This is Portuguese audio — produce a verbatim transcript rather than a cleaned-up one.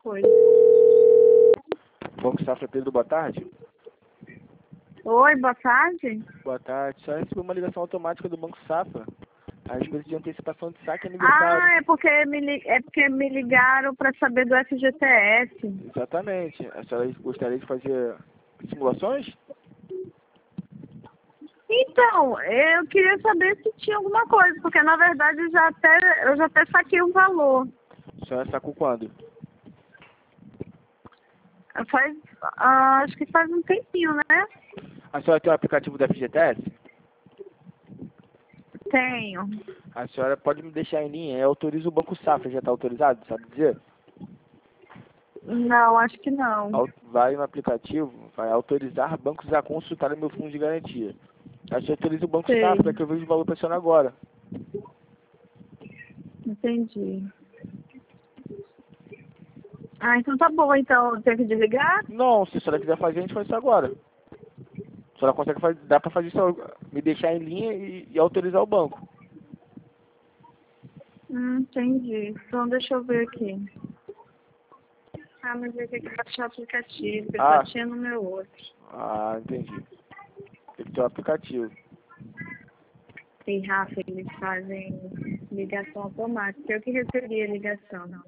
coisa. Banco Safra Pedro, boa tarde. Oi, boa tarde. Boa tarde. Só recebeu uma ligação automática do Banco Safra a respeito de antecipação de saque aniversário. Ah, é porque me, li- é porque me ligaram para saber do F G T S. Exatamente. A senhora gostaria de fazer simulações? Então, eu queria saber se tinha alguma coisa, porque na verdade eu já até, eu já até saquei o valor. A senhora sacou quando? Faz, ah, acho que faz um tempinho, né? A senhora tem o aplicativo do F G T S? Tenho. A senhora pode me deixar em linha. Eu autorizo o Banco Safra. Já está autorizado? Sabe dizer? Não, acho que não. Au- Vai no aplicativo, vai autorizar bancos a consultar o meu fundo de garantia. A senhora autoriza o Banco Sei, Safra, que eu vejo o valor para a senhora agora. entendi. Ah, então tá bom, então eu tenho que desligar? Não, se a senhora quiser fazer, a gente faz isso agora. A senhora consegue fazer, dá para fazer isso, me deixar em linha e, e autorizar o banco. Hum, entendi. Então deixa eu ver aqui. Ah, mas eu tenho que baixar o aplicativo, porque Ah, só tinha no meu outro. ah, entendi. Tem que ter o aplicativo. E Rafa, eles fazem ligação automática. Eu que recebi a ligação, não.